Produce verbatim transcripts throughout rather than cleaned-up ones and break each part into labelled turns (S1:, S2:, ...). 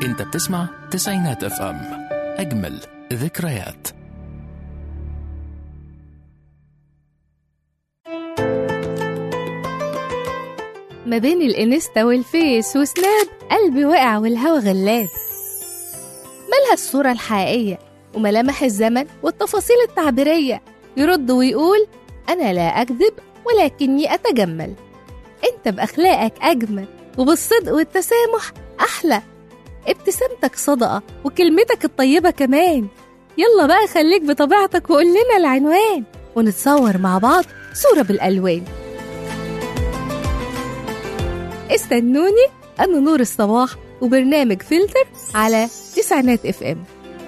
S1: انت بتسمع تسعينات اف ام، اجمل ذكريات.
S2: ما بين الانستا والفيس وسناب قلبي وقع والهوا غلاب. مالها الصورة الحقيقية وملامح الزمن والتفاصيل التعبيرية؟ يرد ويقول أنا لا أكذب ولكني أتجمل. أنت بأخلاقك أجمل وبالصدق والتسامح أحلى. ابتسامتك صدقة وكلمتك الطيبة كمان. يلا بقى خليك بطبيعتك وقول لنا العنوان ونتصور مع بعض صورة بالألوان. استنوني، أنا نور الصباح وبرنامج فلتر على تسعينات اف ام.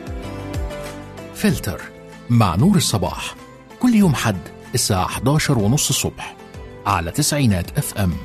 S1: فلتر مع نور الصباح كل يوم حد الساعة إحدى عشر ونص الصبح على تسعينات اف ام.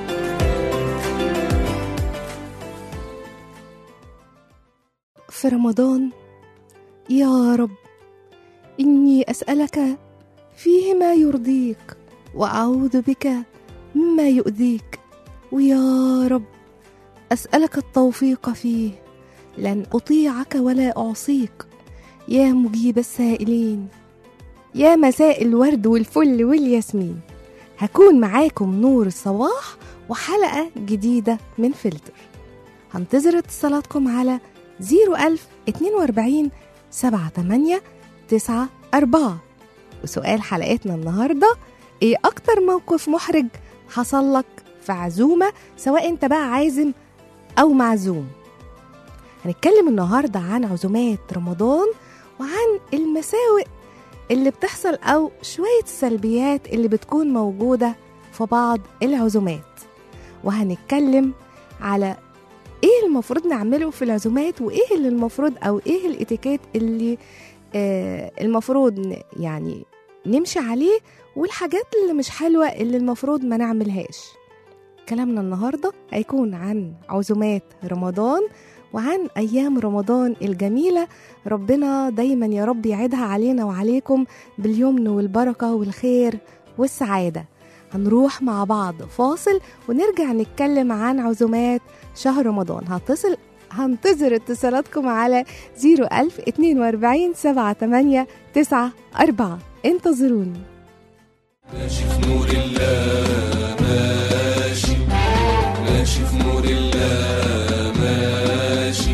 S2: في رمضان يا رب إني أسألك فيه ما يرضيك وأعوذ بك مما يؤذيك، ويا رب أسألك التوفيق فيه، لن أطيعك ولا أعصيك يا مجيب السائلين. يا مساء الورد والفل والياسمين، هكون معاكم نور الصباح وحلقة جديدة من فلتر. هنتظر اتصالاتكم على زيرو ألف اتنين واربعين سبعة تمانية تسعة أربعة. وسؤال حلقتنا النهاردة: ايه أكتر موقف محرج حصل لك في عزومة، سواء انت بقى عازم أو معزوم؟ هنتكلم النهاردة عن عزومات رمضان وعن المساوئ اللي بتحصل أو شوية السلبيات اللي بتكون موجودة في بعض العزومات. وهنتكلم على ايه المفروض نعمله في العزومات، وايه اللي المفروض او ايه الاتيكيت اللي آه المفروض يعني نمشي عليه، والحاجات اللي مش حلوة اللي المفروض ما نعملهاش. كلامنا النهاردة هيكون عن عزومات رمضان وعن أيام رمضان الجميلة. ربنا دايما يا رب يعيدها علينا وعليكم باليمن والبركة والخير والسعادة. هنروح مع بعض فاصل ونرجع نتكلم عن عزومات شهر رمضان. هتصل هنتظر اتصالاتكم على زيرو ألف اتنين واربعين سبعة تمانية تسعة أربعة. انتظروني.
S3: ماشي في نور الله، ماشي ماشي في نور الله، ماشي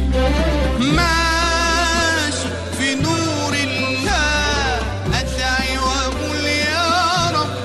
S3: ماشي في نور الله، أدعي وأقول يا رب.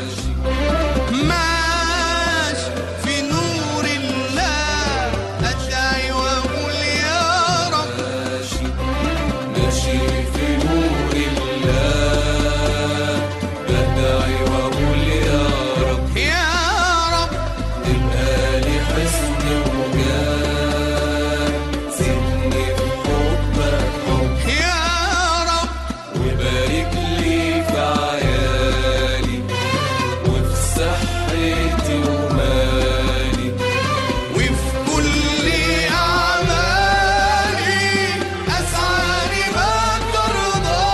S3: ماشي في نور الله، أدعي وأقول يا رب. ماشي ماشي في نور الله، بدعي وأقول يا رب. يا رب تبقى لي حسن وجاه، سيبني في حبك حب. يا رب وبارك لي في عيالي وفي صحتي ومالي وفي كل أعمالي، أسعى لما ترضى.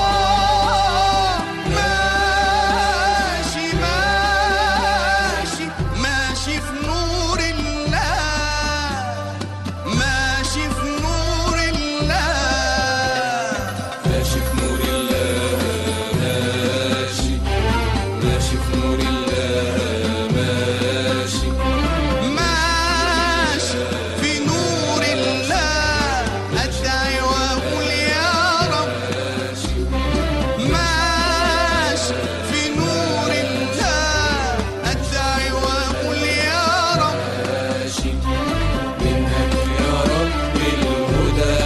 S3: ماشي ماشي ماشي في نور الله، ماشي في نور الله، ماشي في نور الله، ماشي ماشي في نور الله، ماشي ماشي في نور الله، أدعي وأقول يا رب. ماشي في نور الله، أدعي وأقول يا رب. ماشي منك يا رب الهدى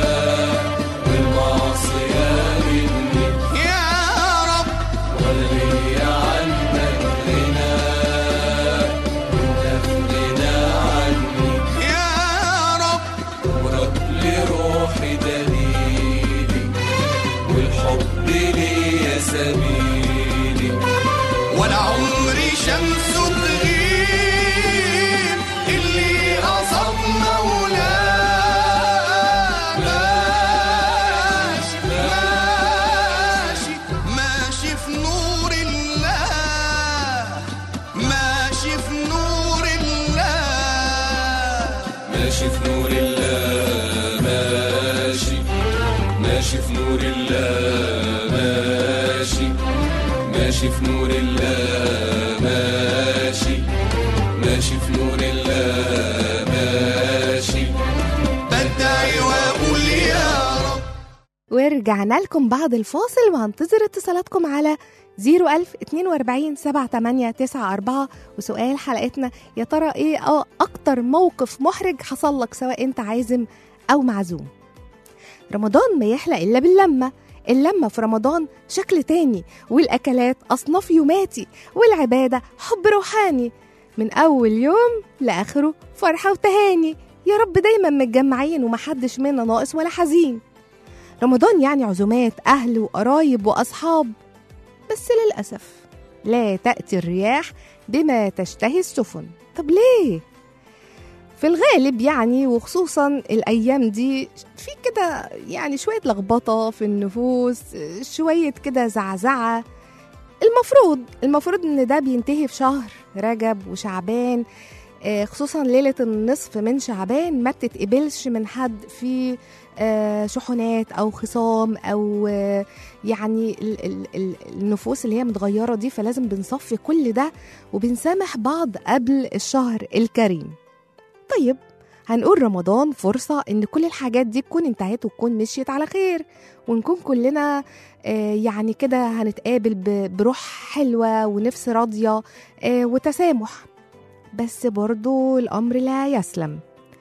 S3: والمعصية مني يا رب، ولا لي عنك غنى وانت في غنى عني يا رب. ورب لروحي دليلي والحب لي سبيلي، ولا عمري شمس تغيب اللي أصاب مولاه. ماشي ماشي ماشي في نور الله، ماشي في نور الله، ماشي في نور الله،
S4: ماشي في نور الله ماشي، ماشي في نور الله ماشي،
S3: بدعي واقول يا رب.
S2: ورجعنا لكم بعد الفاصل وهنتظر اتصالاتكم على صفر ألف اتنين وأربعين سبعة تمانية تسعة أربعة. وسؤال حلقتنا يا ترى ايه اه اكتر موقف محرج حصل لك سواء انت عازم او معزوم؟ رمضان ما يحلى الا باللمه، اللمه في رمضان شكل تاني، والاكلات اصناف يوماتي، والعباده حب روحاني، من اول يوم لاخره فرحه وتهاني، يا رب دايما متجمعين ومحدش منا ناقص ولا حزين. رمضان يعني عزومات أهل وقرايب وأصحاب، بس للأسف لا تأتي الرياح بما تشتهي السفن. طب ليه؟ في الغالب يعني وخصوصا الأيام دي في كده يعني شوية لخبطة في النفوس، شوية كده زعزعة. المفروض المفروض إن ده بينتهي في شهر رجب وشعبان، خصوصا ليلة النصف من شعبان ما بتتقبلش من حد في شحنات أو خصام أو يعني النفوس اللي هي متغيرة دي، فلازم بنصفي كل ده وبنسامح بعض قبل الشهر الكريم. طيب هنقول رمضان فرصة إن كل الحاجات دي تكون انتهت وتكون مشيت على خير، ونكون كلنا يعني كده هنتقابل بروح حلوة ونفس راضية وتسامح. بس برضو الأمر لا يسلم،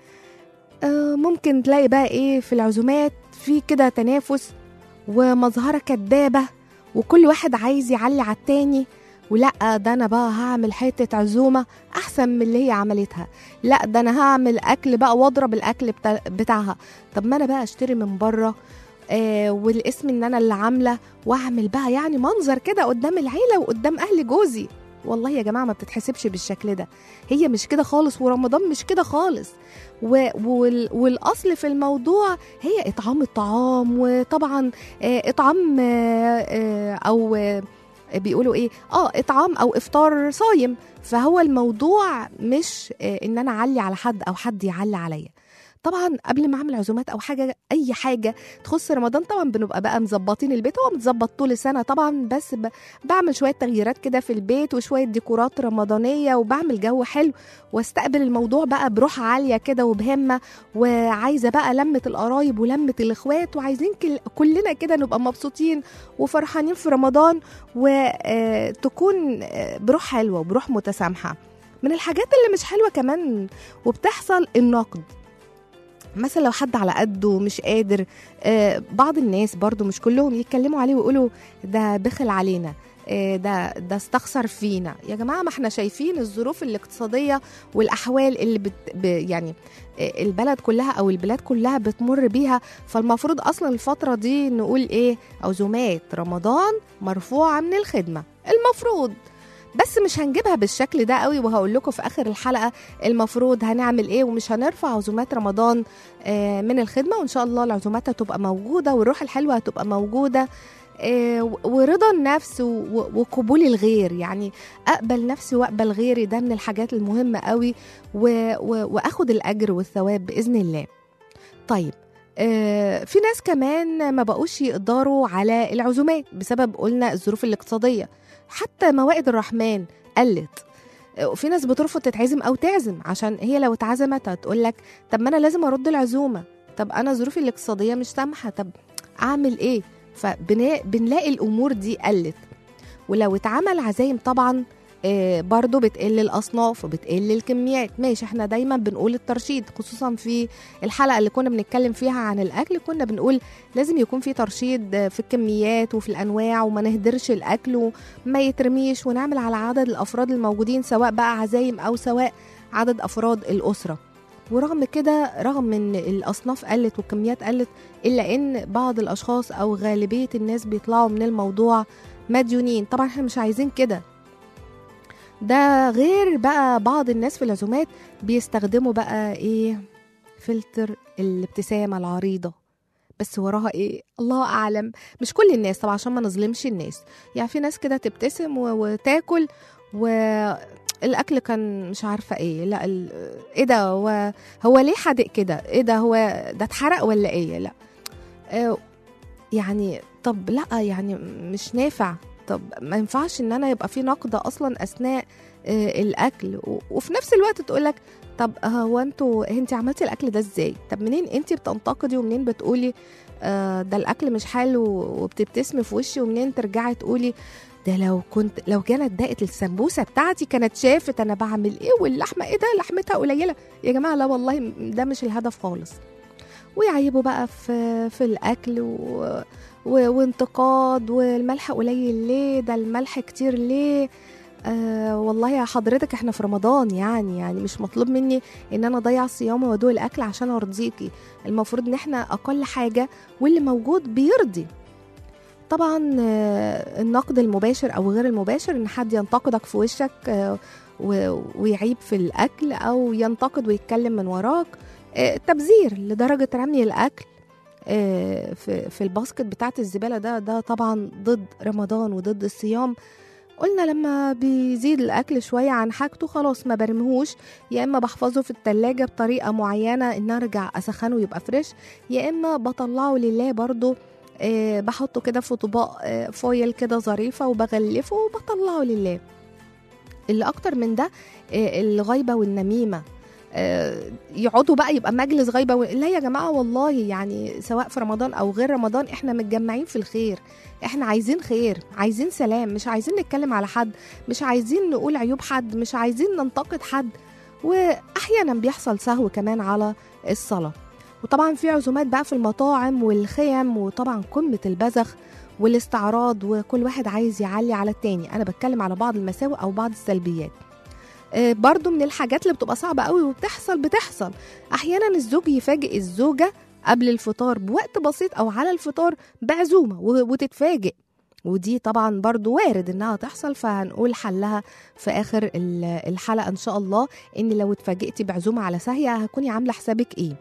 S2: ممكن تلاقي بقى إيه في العزومات في كده تنافس ومظهرة كدابة، وكل واحد عايز يعلي على التاني، ولا ده أنا بقى هعمل حتة عزومة أحسن من اللي هي عملتها، لا ده أنا هعمل أكل بقى واضرب الأكل بتاعها، طب ما أنا بقى أشتري من بره آه والاسم إن أنا اللي عاملة، وأعمل بقى يعني منظر كده قدام العيلة وقدام أهل جوزي. والله يا جماعة ما بتتحسبش بالشكل ده، هي مش كده خالص، ورمضان مش كده خالص. و... وال... والأصل في الموضوع هي إطعام الطعام، وطبعا آه إطعام آه آه أو آه بيقولوا إيه آه إطعام أو إفطار صايم. فهو الموضوع مش آه إن أنا أعلي على حد أو حد يعلي عليا. طبعا قبل ما اعمل عزومات او حاجه اي حاجه تخص رمضان طبعا بنبقى بقى مظبطين البيت، هو متظبط طول السنه طبعا، بس ب... بعمل شويه تغييرات كده في البيت وشويه ديكورات رمضانيه، وبعمل جو حلو واستقبل الموضوع بقى بروح عاليه كده وبهمه، وعايزه بقى لمه القرايب ولمه الاخوات، وعايزين كل... كلنا كده نبقى مبسوطين وفرحانين في رمضان، وتكون بروح حلوه وبروح متسامحه. من الحاجات اللي مش حلوه كمان وبتحصل النقد، مثلا لو حد على قده مش قادر، آه بعض الناس برضو مش كلهم يتكلموا عليه ويقولوا ده بخل علينا، آه ده ده استخسر فينا. يا جماعة ما احنا شايفين الظروف الاقتصادية والأحوال اللي بت ب يعني آه البلد كلها أو البلاد كلها بتمر بيها، فالمفروض أصلا الفترة دي نقول إيه؟ عزومات رمضان مرفوعة من الخدمة المفروض، بس مش هنجيبها بالشكل ده قوي، وهقول لكم في اخر الحلقه المفروض هنعمل ايه، ومش هنرفع عزومات رمضان من الخدمه، وان شاء الله العزومات هتبقى موجوده والروح الحلوه هتبقى موجوده، ورضا النفس وقبول الغير، يعني اقبل نفسي واقبل غيري، ده من الحاجات المهمه قوي، واخد الاجر والثواب باذن الله. طيب في ناس كمان ما بقوش يقدروا على العزومات بسبب قلنا الظروف الاقتصاديه، حتى موائد الرحمن قلت، وفي ناس بترفض تتعزم او تعزم عشان هي لو اتعزمت هتقول لك طب ما انا لازم ارد العزومه، طب انا ظروفي الاقتصاديه مش سامحه، طب اعمل ايه؟ فبنلاقي الامور دي قلت. ولو اتعمل عزايم طبعا آه برضو بتقل الأصناف وبتقل الكميات. ماشي، احنا دايما بنقول الترشيد، خصوصا في الحلقة اللي كنا بنتكلم فيها عن الأكل كنا بنقول لازم يكون في ترشيد في الكميات وفي الأنواع، وما نهدرش الأكل وما يترميش، ونعمل على عدد الأفراد الموجودين سواء بقى عزايم أو سواء عدد أفراد الأسرة. ورغم كده، رغم ان الأصناف قلت والكميات قلت، إلا ان بعض الأشخاص أو غالبية الناس بيطلعوا من الموضوع مديونين. طبعا احنا مش عايزين كده. ده غير بقى بعض الناس في العزومات بيستخدموا بقى ايه، فلتر الابتسامة العريضة، بس وراها ايه الله اعلم. مش كل الناس طبعا عشان ما نظلمش الناس، يعني في ناس كده تبتسم وتاكل والاكل كان مش عارفة ايه، لا ايه ده، هو هو ليه حادق كده، ايه ده، هو ده اتحرق ولا ايه، لا اه يعني طب لا يعني مش نافع. طب ما ينفعش ان انا يبقى في نقد اصلا اثناء آه الاكل، وفي نفس الوقت تقولك طب هو انتوا انت عملتي الاكل ده ازاي؟ طب منين انت بتنتقدي ومنين بتقولي آه ده الاكل مش حلو وبتبتسمي في وشي، ومنين ترجعي تقولي ده لو كنت لو كانت دقت السمبوسه بتاعتي كانت شافت انا بعمل ايه، واللحمه ايه ده لحمتها قليله. يا جماعه لا والله ده مش الهدف خالص. ويعيبوا بقى في في الاكل و... و... وانتقاد، والملح قليل ليه، ده الملح كتير ليه. آه والله يا حضرتك احنا في رمضان، يعني يعني مش مطلوب مني ان انا اضيع صيامي وادوق الاكل عشان ارضيكي. المفروض ان احنا اقل حاجه واللي موجود بيرضي. طبعا آه النقد المباشر او غير المباشر، ان حد ينتقدك في وشك آه ويعيب في الاكل، او ينتقد ويتكلم من وراك. آه تبذير لدرجه رمي الاكل آه في في الباسكت بتاعت الزباله، ده ده طبعا ضد رمضان وضد الصيام. قلنا لما بيزيد الأكل شوية عن حاجته خلاص ما برمهوش، يا إما بحفظه في التلاجة بطريقة معينة إن أرجع أسخنه ويبقى فريش، يا إما بطلعه لله برضو آه بحطه كده في طباق آه فويل كده ظريفة وبغلفه وبطلعه لله. اللي أكتر من ده آه الغيبة والنميمة، آه يقعدوا بقى يبقى مجلس غيبة و... لا يا جماعة والله، يعني سواء في رمضان أو غير رمضان احنا متجمعين في الخير، احنا عايزين خير، عايزين سلام، مش عايزين نتكلم على حد، مش عايزين نقول عيوب حد، مش عايزين ننتقد حد. واحيانا بيحصل سهو كمان على الصلاة. وطبعا في عزومات بقى في المطاعم والخيم، وطبعا قمة البذخ والاستعراض، وكل واحد عايز يعلي على التاني. انا بتكلم على بعض المساوئ او بعض السلبيات. آه برضو من الحاجات اللي بتبقى صعبة قوي وبتحصل بتحصل احيانا الزوج يفاجئ الزوجة قبل الفطار بوقت بسيط او على الفطار بعزومة وتتفاجئ، ودي طبعا برضو وارد انها تحصل، فهنقول حلها في اخر الحلقة ان شاء الله. ان لو اتفاجئتي بعزومة على ساهية هكوني عاملة حسابك ايه.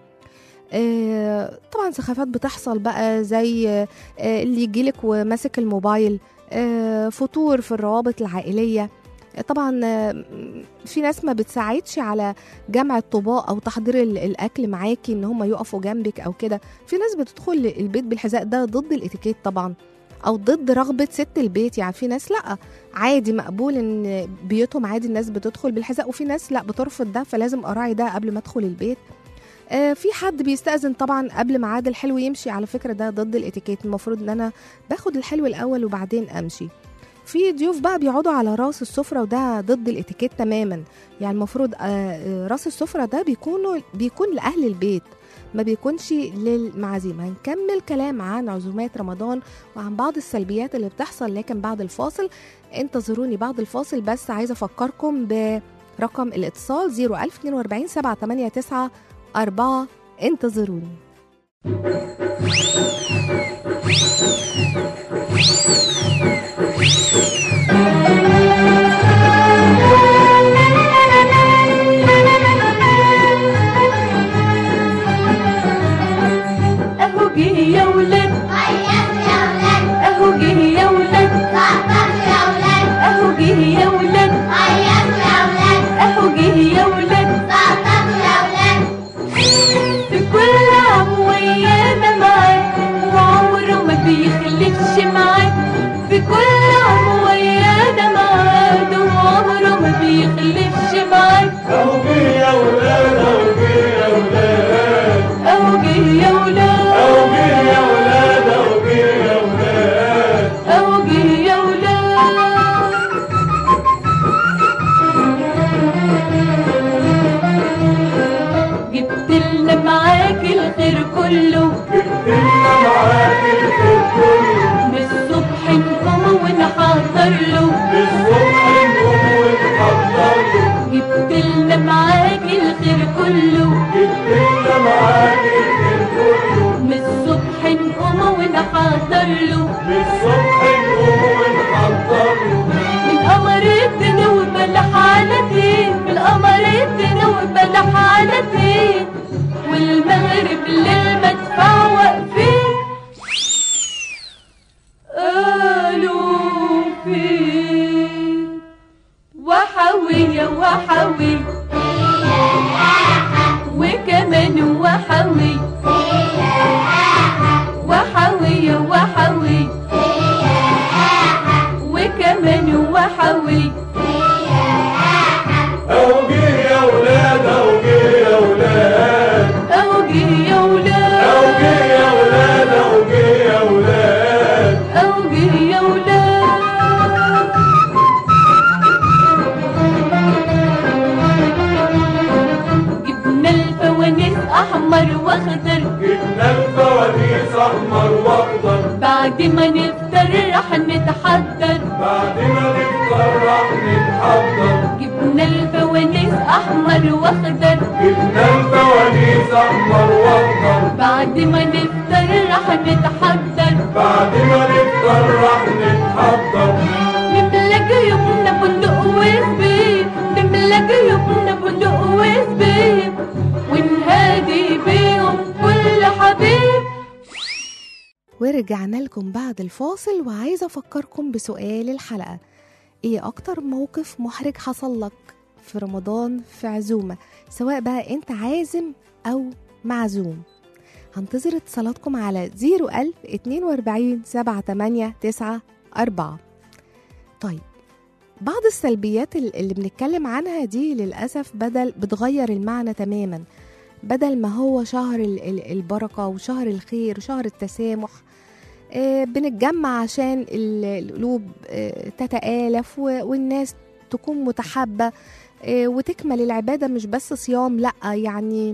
S2: آه طبعا سخافات بتحصل بقى، زي آه اللي يجيلك وماسك الموبايل، آه فطور في الروابط العائلية. طبعا في ناس ما بتساعدش على جمع الطباق او تحضير الاكل معاكي، ان هم يقفوا جنبك او كده. في ناس بتدخل البيت بالحذاء، ده ضد الاتيكيت طبعا، او ضد رغبة ست البيت. يعني في ناس لا عادي مقبول ان بيوتهم عادي الناس بتدخل بالحذاء، وفي ناس لا بترفض ده، فلازم اراعي ده قبل ما ادخل البيت. آه في حد بيستأذن طبعا قبل ميعاد الحلو يمشي، على فكرة ده ضد الاتيكيت. المفروض ان انا باخد الحلو الاول وبعدين امشي. في ضيوف بقى بيقعدوا على راس السفرة، وده ضد الاتيكيت تماما. يعني المفروض آه راس السفرة ده بيكونوا بيكون لأهل البيت، ما بيكونش للمعازيم. هنكمل كلام عن عزومات رمضان وعن بعض السلبيات اللي بتحصل، لكن بعد الفاصل. انتظروني بعد الفاصل، بس عايزة أفكركم برقم الاتصال صفر ألف واثنين وأربعين سبعة ثمانية تسعة أربعة. انتظروني.
S5: اهو جه يا ولاد، اهو جه يا ولاد، اهو جه يا ولاد، اهو جه يا ولاد، في كل عام ويانا معاك، وعمره ما بيخلفش معاك. في كل عام ويانا معاك، وعمره ما بيخلفش معاك.
S3: اهو جه يا ولاد، اهو جه يا ولاد،
S5: اهو جه يا ولاد،
S3: اهو جه يا ولاد، اهو جه يا ولاد،
S5: اهو جه يا ولاد. جبت لنا معاك الخير كله،
S3: جبت لنا معاك الخير كله،
S5: من الصبح نقوم ونحضر له،
S3: للصبح نقوم ونحضر له.
S5: جبت لنا معاك الخير كله،
S3: جبت لنا معاك الخير كله،
S5: من الصبح نقوم ونحضر له،
S3: للصبح نقوم ونحضر له.
S5: من قمر الدنيا وبلح على دين، من قمر الدنيا وبلح على دين، والمغرب للمدفع واقفين. قالوا فين وحوية وحوي، وكمان وحوي، وحوية وحوي، وي.
S3: أوجه يا ولاد أوجه يا ولاد
S5: أوجه يا ولاد
S3: أوجه يا ولاد أوجه يا ولاد
S5: أوجه يا ولاد. جبنا الفوانيس أحمر وأخضر،
S3: جبنا الفوانيس أحمر وأخضر،
S5: بعد ما نفطر رح نتحضر،
S3: بعد ما نفطر راح نتحضر.
S5: جبنا الفوانيس أحمر وأخضر،
S3: جبنا الفوانيس أحمر وأخضر،
S5: بعد ما نفطر رح نتحضر،
S3: بعد ما نفطر راح نتحضر.
S5: نملى جيوبنا بندق وزبيب، نملى جيوبنا بندق وزبيب، ونهادي بيهم كل حبيب.
S2: ورجعنا لكم بعد الفاصل، وعايزة أفكركم بسؤال الحلقة: إيه أكتر موقف محرج حصل لك في رمضان في عزومة، سواء بقى أنت عازم أو معزوم؟ هنتظر اتصالاتكم على زيرو ألف اتنين واربعين سبعة تمانية تسعة أربعة. طيب، بعض السلبيات اللي بنتكلم عنها دي للأسف بدل بتغير المعنى تماما. بدل ما هو شهر البركة وشهر الخير وشهر التسامح، آه بنتجمع عشان القلوب آه تتآلف والناس تكون متحبة، آه وتكمل العبادة، مش بس صيام، لأ يعني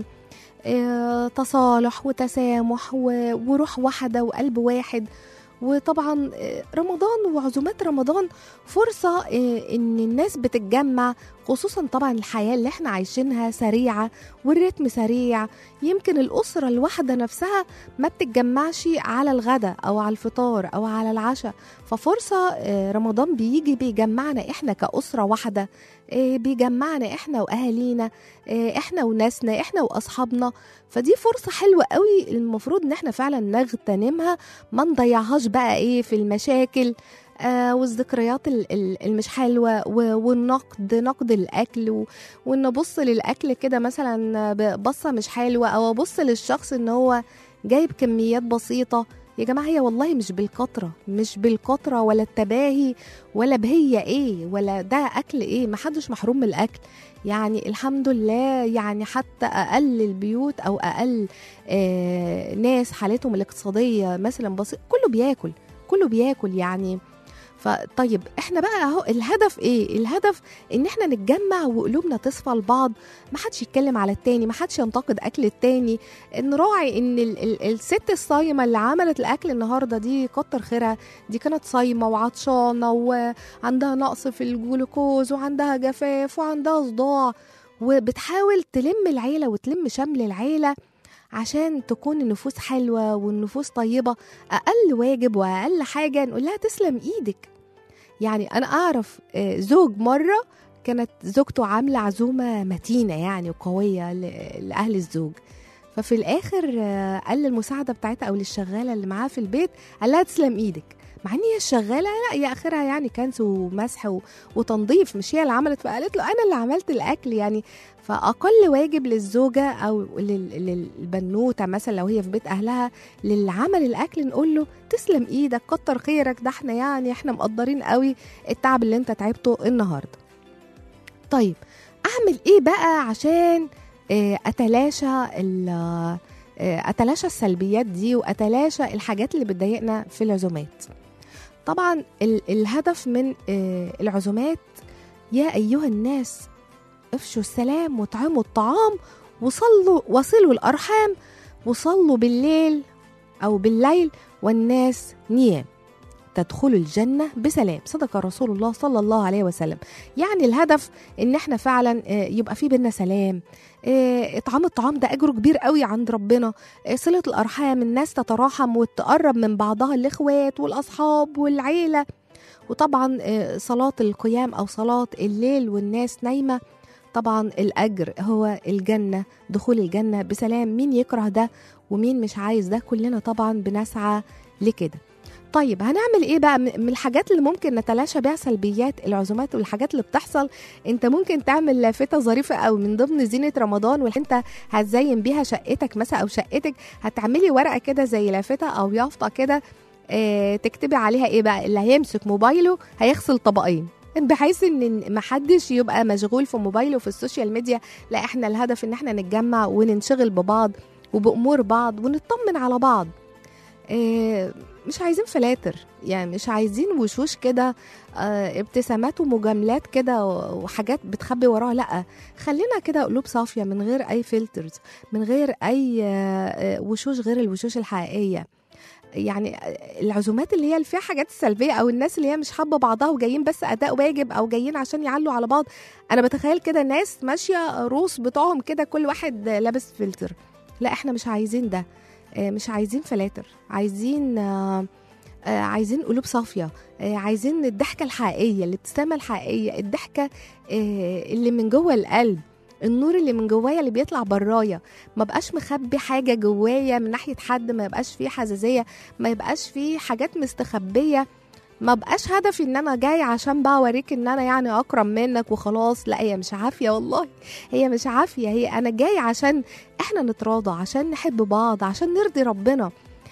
S2: آه تصالح وتسامح وروح واحدة وقلب واحد. وطبعا رمضان وعزومات رمضان فرصة ان الناس بتتجمع، خصوصا طبعا الحياة اللي احنا عايشينها سريعة والريتم سريع. يمكن الأسرة الواحدة نفسها ما بتتجمعش على الغداء أو على الفطار أو على العشاء، ففرصة رمضان بيجي بيجمعنا احنا كأسرة واحدة، بيجمعنا احنا وأهالينا، احنا وناسنا، احنا وأصحابنا. فدي فرصة حلوة قوي، المفروض ان احنا فعلا نغتنمها، ما نضيعهاش بقى ايه في المشاكل آه والذكريات المش حلوة والنقد، نقد الأكل، وإن أبص للأكل كده مثلا بصة مش حلوة، أو أبص للشخص إن هو جايب كميات بسيطة. يا جماعة هي والله مش بالكترة، مش بالكترة ولا التباهي ولا بهي إيه ولا ده أكل إيه، محدش محروم من الأكل. يعني الحمد لله، يعني حتى أقل البيوت أو أقل آه ناس حالتهم الاقتصادية مثلا بسيط، كله بياكل كله بياكل يعني. فطيب احنا بقى اهو الهدف ايه؟ الهدف ان احنا نتجمع وقلوبنا تصفى لبعض، ما حدش يتكلم على التاني، ما حدش ينتقد اكل التاني، نراعي ان ال ال الست الصايمه اللي عملت الاكل النهارده دي كتر خيرها، دي كانت صايمه وعطشانه وعندها نقص في الجلوكوز وعندها جفاف وعندها صداع، وبتحاول تلم العيله وتلم شمل العيله عشان تكون النفوس حلوة والنفوس طيبة. أقل واجب وأقل حاجة نقول لها تسلم إيدك. يعني أنا أعرف زوج مرة كانت زوجته عاملة عزومة متينة يعني وقوية لأهل الزوج، ففي الآخر قال للمساعدة بتاعتها أو للشغالة اللي معاه في البيت، قال لها تسلم إيدك، مع ان هي الشغاله لا هي اخرها يعني كنس ومسح وتنظيف، مش هي اللي عملت. فقالت له انا اللي عملت الاكل يعني. فاقل واجب للزوجه او للبنوته مثلا لو هي في بيت اهلها للي عمل الاكل نقول له تسلم ايدك، كتر خيرك، ده احنا يعني احنا مقدرين قوي التعب اللي انت تعبته النهارده. طيب اعمل ايه بقى عشان اتلاشى اتلاشى السلبيات دي واتلاشى الحاجات اللي بتضايقنا في العزومات؟ طبعا الهدف من العزومات يا أيها الناس افشوا السلام واطعموا الطعام وصلوا وصلوا الأرحام وصلوا بالليل أو بالليل والناس نيام تدخلوا الجنة بسلام، صدق رسول الله صلى الله عليه وسلم. يعني الهدف ان احنا فعلا يبقى في بينا سلام، اطعام الطعام ده اجره كبير قوي عند ربنا، صلة الارحام، الناس تتراحم وتقرب من بعضها، الاخوات والاصحاب والعيلة، وطبعا صلاة القيام او صلاة الليل والناس نايمة. طبعا الاجر هو الجنة، دخول الجنة بسلام. مين يكره ده ومين مش عايز ده؟ كلنا طبعا بنسعى لكده. طيب هنعمل ايه بقى من الحاجات اللي ممكن نتلاشى بيها سلبيات العزومات والحاجات اللي بتحصل؟ انت ممكن تعمل لافتة ظريفة قوي من ضمن زينة رمضان، وانت هتزين بيها شقتك مثلا او شقتك، هتعملي ورقة كده زي لافتة او يافطة كده، اه تكتبي عليها ايه بقى؟ اللي هيمسك موبايله هيغسل طبقين، بحيث ان محدش يبقى مشغول في موبايله وفي السوشيال ميديا. لا، احنا الهدف ان احنا نتجمع وننشغل ببعض وبأمور بعض ونطمن على بعض. اه مش عايزين فلاتر، يعني مش عايزين وشوش كده اه ابتسامات ومجاملات كده وحاجات بتخبي وراها. لا، خلينا كده قلوب صافية من غير اي فلترز، من غير اي اه وشوش غير الوشوش الحقيقية. يعني العزومات اللي هي اللي فيها حاجات سلبيه، او الناس اللي هي مش حابه بعضها وجايين بس اداء واجب، او جايين عشان يعلوا على بعض. انا بتخيل كده ناس ماشيه روس بتوعهم كده كل واحد لابس فلتر. لا، احنا مش عايزين ده، مش عايزين فلاتر، عايزين عايزين قلوب صافيه، عايزين الضحكه الحقيقيه، الابتسامه الحقيقيه، الضحكه اللي من جوه القلب، النور اللي من جوايا اللي بيطلع برايا. ما بقاش مخبي حاجه جوايا من ناحيه حد، ما يبقاش فيه حزازيه، ما يبقاش فيه حاجات مستخبيه. ما بقاش هدفي ان انا جاي عشان بقى اوريك ان انا يعني اكرم منك وخلاص. لا، هي مش عافيه والله، هي مش عافيه. هي انا جاي عشان احنا نتراضى، عشان نحب بعض، عشان نرضي ربنا.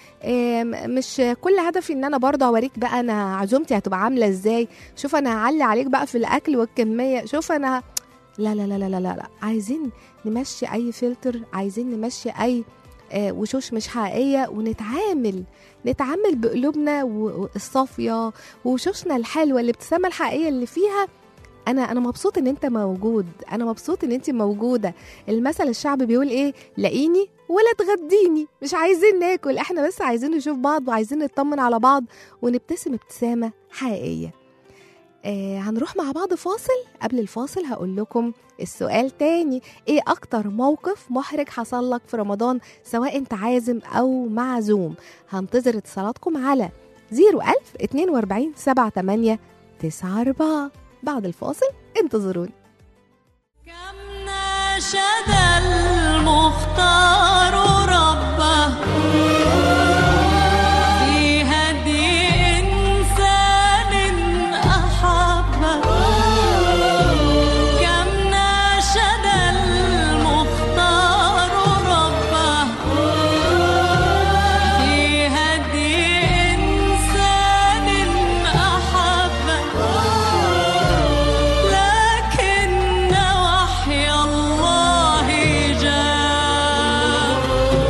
S2: مش كل هدفي ان انا برضه اوريك بقى انا عزومتي هتبقى عامله ازاي، شوف انا هعلي عليك بقى في الاكل والكميه، شوف انا لا لا لا لا لا لا. عايزين نمشي اي فلتر، عايزين نمشي اي آه وشوش مش حقيقيه، ونتعامل نتعامل بقلوبنا الصافيه ووشوشنا الحلوه، الابتسامه الحقيقيه اللي فيها انا انا مبسوط ان انت موجود، انا مبسوط ان انت موجوده. المثل الشعبي بيقول ايه؟ لاقيني ولا تغديني. مش عايزين ناكل، احنا بس عايزين نشوف بعض وعايزين نطمن على بعض ونبتسم ابتسامه حقيقيه. آه هنروح مع بعض فاصل. قبل الفاصل هقول لكم السؤال تاني: ايه اكتر موقف محرج حصل لك في رمضان، سواء انت عازم او معزوم؟ هنتظر اتصالاتكم على صفر ألف اتنين وأربعين سبعة تمانية تسعة أربعة. بعد الفاصل انتظروني.
S6: كم ناشد المختار ربه في هدي إنسان أحبه، كم ناشد المختار ربه في هدي إنسان أحبه، لكن وحي الله جاء،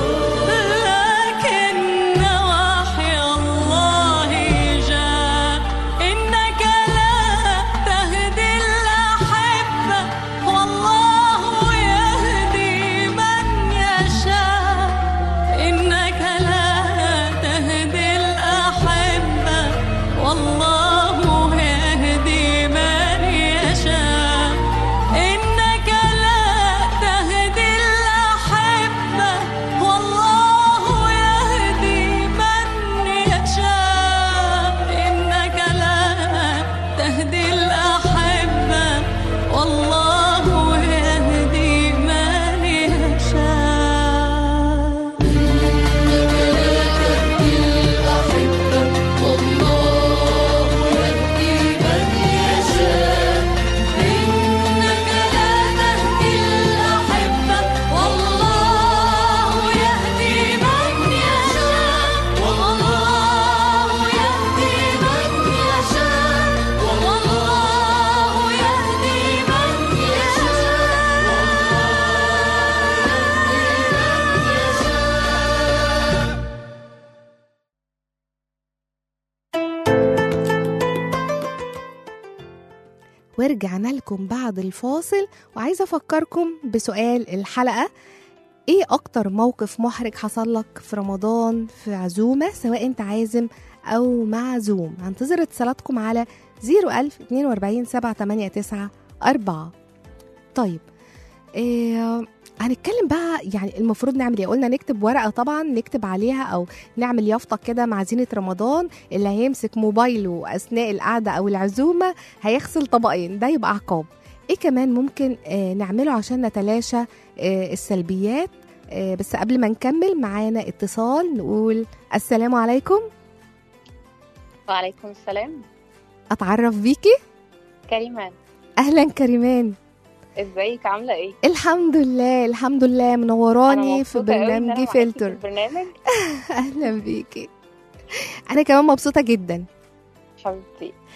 S6: لكن وحي الله جاء. إنك لا تهدي الأحبة والله يهدي من يشاء، إنك لا تهدي الأحبة والله يهدي من يشاء، إنك لا تهدي الأحبة والله يهدي من يشاء، إنك لا تهدي الأحبة والله يهدي من يشاء. إنك لا تهدي الأحبة والله يهدي من يشاء، والله يهدي من يشاء، والله يهدي من
S2: ورجعنا لكم بعد الفاصل، وعايزة أفكركم بسؤال الحلقة: إيه أكتر موقف محرج حصل لك في رمضان في عزومة، سواء أنت عازم أو معزوم؟ هنتظر اتصالاتكم على صفر ألف اتنين وأربعين سبعة تمانية تسعة أربعة. طيب إيه هنتكلم بقى، يعني المفروض نعمل ايه؟ قلنا نكتب ورقة طبعا نكتب عليها، او نعمل يافطة كده مع زينة رمضان. اللي هيمسك موبايله اثناء القعدة او العزومة هيغسل طبقين، ده يبقى عقاب. ايه كمان ممكن آه نعمله عشان نتلاشى آه السلبيات؟ آه بس قبل ما نكمل معانا اتصال، نقول السلام عليكم.
S7: وعليكم السلام.
S2: اتعرف بيكي؟
S7: كريمان.
S2: اهلا كريمان،
S7: ازيك عامله ايه؟
S2: الحمد لله الحمد لله، منوراني في برنامجي فلتر.
S7: البرنامج
S2: اهلا بيكي. انا كمان مبسوطه جدا
S7: حبيبتي.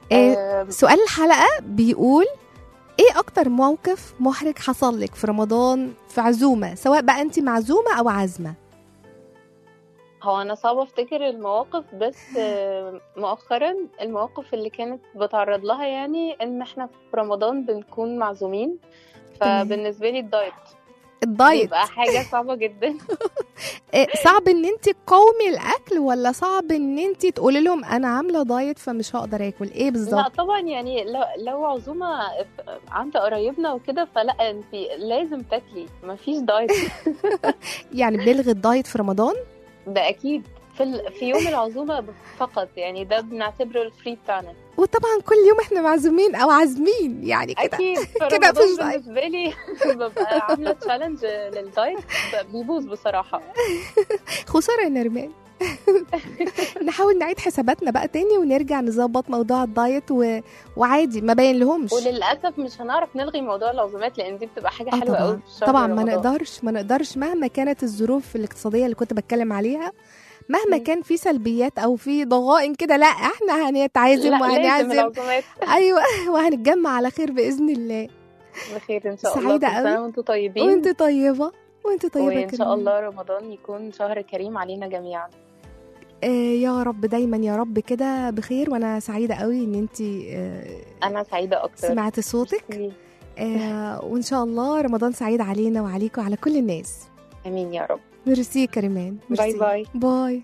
S2: آه،
S7: آه،
S2: سؤال الحلقة بيقول ايه اكتر موقف محرج حصل لك في رمضان في عزومة، سواء بقى انت معزومة او عازمة؟
S7: هو انا صعب افتكر المواقف، بس آه، مؤخرا المواقف اللي كانت بتعرض لها يعني ان احنا في رمضان بنكون معزومين،
S2: تمام.
S7: فبالنسبه لي الدايت
S2: الدايت
S7: بيبقى حاجه صعبه جدا.
S2: إيه، صعب ان انت تقاومي الاكل ولا صعب ان انت تقولي لهم انا عامله دايت فمش هقدر اكل؟ ايه
S7: لا
S2: بالظبط؟
S7: طبعا يعني لو, لو عزومه عند قرايبنا وكده، فلا انت لازم تاكلي، مفيش دايت.
S2: يعني بنلغي الدايت في رمضان؟
S7: ده اكيد في ال... في يوم العزومه فقط، يعني ده بنعتبره الفري بتاعنا.
S2: وطبعا كل يوم احنا معزومين او عازمين يعني كده.
S7: اكيد في
S2: كده مفيش
S7: رمضان
S2: دايت.
S7: بالنسبه لي ببقى عامله تشالنج للدايت، بيبوظ بصراحه.
S2: خساره يا نرمان. نحاول نعيد حساباتنا بقى تاني ونرجع نظبط موضوع الدايت و... وعادي ما باين لهمش.
S7: وللاسف مش هنعرف نلغي موضوع العزومات، لان دي بتبقى حاجه
S2: آه
S7: حلوه قوي
S2: طبعا
S7: في شهر
S2: طبعا ما
S7: رمضان.
S2: نقدرش ما نقدرش مهما كانت الظروف الاقتصاديه اللي كنت بتكلم عليها، مهما
S7: مم.
S2: كان في سلبيات او في ضغائن كده، لا احنا هنتعازم
S7: لا لازم
S2: وهنعزم.
S7: العزومات.
S2: ايوه وهنتجمع على خير باذن الله.
S7: بخير ان شاء الله.
S2: سعيدة
S7: كل
S2: قوي.
S7: سنه وانتم طيبين،
S2: وانت طيبه وانت طيبه
S7: وان
S2: كريم.
S7: شاء الله رمضان يكون شهر كريم علينا جميعا.
S2: آه يا رب دايما يا رب كده بخير. وانا سعيده قوي ان انت آه
S7: انا سعيده اكتر.
S2: سمعت صوتك.
S7: ميرسي.
S2: آه وان شاء الله رمضان سعيد علينا وعليكم وعلى كل الناس.
S7: امين يا رب.
S2: ميرسي كريمان.
S7: باي
S2: ميرسي.
S7: باي.
S2: باي.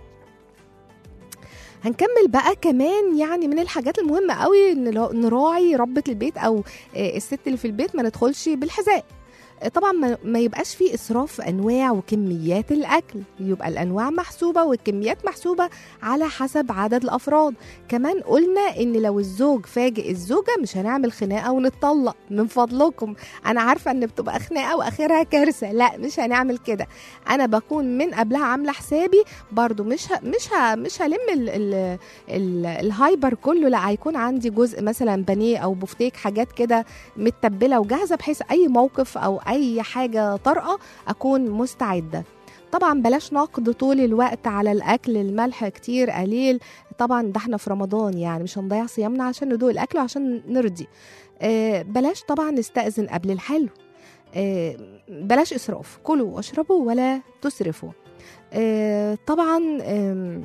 S2: هنكمل بقى كمان يعني من الحاجات المهمة قوي ان لو- نراعي ربة البيت او آه، الست اللي في البيت ما ندخلش بالحذاء. آه، طبعا ما- ما يبقاش فيه اسراف في انواع وكميات الاكل، يبقى الانواع محسوبة والكميات محسوبة على حسب عدد الافراد. كمان قلنا ان لو الزوج فاجئ الزوجة مش هنعمل خناقة ونتطلق من فضلكم. انا عارفة ان بتبقى خناقة واخرها كارثة، لا مش هنعمل كده. انا بكون من قبلها عاملة حسابي برضو، مش ه... مش ه... مش هلم ال... ال... ال... الهايبر كله، لا هيكون عندي جزء مثلا بانيه او بفتيك، حاجات كده متبلة وجاهزة بحيث اي موقف او اي حاجة طارئة اكون مستعدة. طبعا بلاش نقد طول الوقت على الاكل، الملح كتير قليل. طبعا ده احنا في رمضان يعني مش هنضيع صيامنا عشان ندوق الاكل وعشان نرضي. آه بلاش طبعا نستأذن قبل الحلو. آه بلاش اسراف، كلوا واشربوا ولا تسرفوا. آه طبعا آه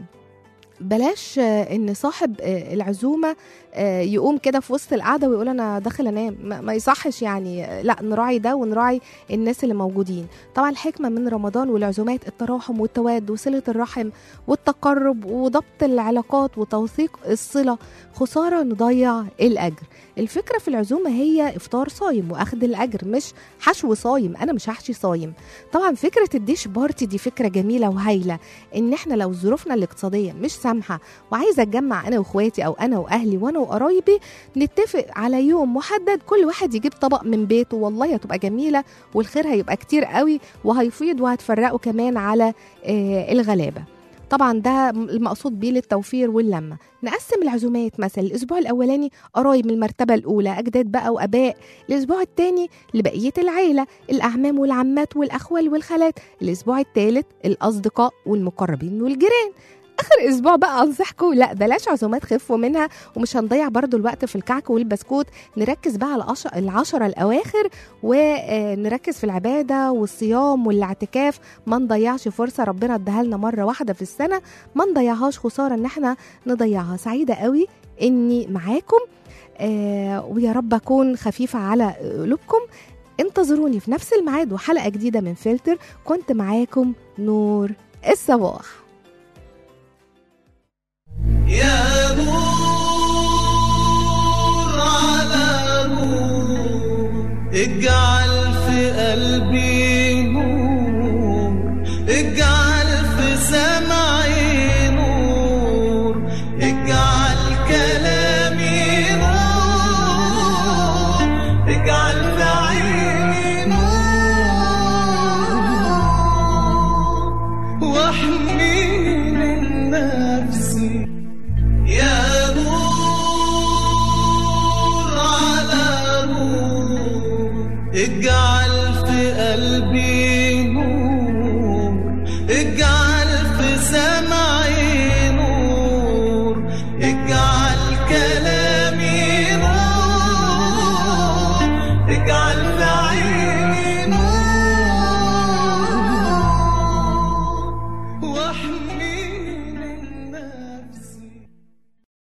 S2: بلاش آه، ان صاحب آه، العزومه آه، يقوم كده في وسط القعده ويقول انا داخل انام، ما ما يصحش يعني. آه، لا نراعي ده ونراعي الناس اللي موجودين. طبعا الحكمه من رمضان والعزومات التراحم والتواد وصله الرحم والتقرب وضبط العلاقات وتوثيق الصله. خساره نضيع الاجر. الفكره في العزومه هي افطار صايم واخد الاجر، مش حشو صايم. انا مش هحشي صايم. طبعا فكره الديش بارتي دي فكره جميله وهايله، ان احنا لو ظروفنا الاقتصاديه مش سامحه وعايزه اتجمع انا واخواتي او انا واهلي وانا وقرايبي، نتفق على يوم محدد كل واحد يجيب طبق من بيته، والله هتبقى جميله والخير هيبقى كتير قوي وهيفيض، وهتفرقوا كمان على آه الغلابه. طبعا ده المقصود بيه للتوفير واللمه. نقسم العزومات مثلا الاسبوع الاولاني قرايب من المرتبه الاولى، اجداد بقى واباء. الاسبوع الثاني لبقيه العيله، الاعمام والعمات والاخوال والخالات. الاسبوع الثالث الاصدقاء والمقربين والجيران. اخر اسبوع بقى انصحكم لا بلاش عزومات، خفوا منها. ومش هنضيع برضو الوقت في الكعك والبسكوت، نركز بقى على العشر, العشرة الاواخر ونركز في العباده والصيام والاعتكاف. ما نضيعش فرصه ربنا اداها لنا مره واحده في السنه، ما نضيعهاش. خساره ان احنا نضيعها. سعيده قوي اني معاكم آه ويا رب اكون خفيفه على قلوبكم. انتظروني في نفس الميعاد وحلقه جديده من فلتر. كنت معاكم نور الصباح.
S8: يا نور على نور اجعل في قلبي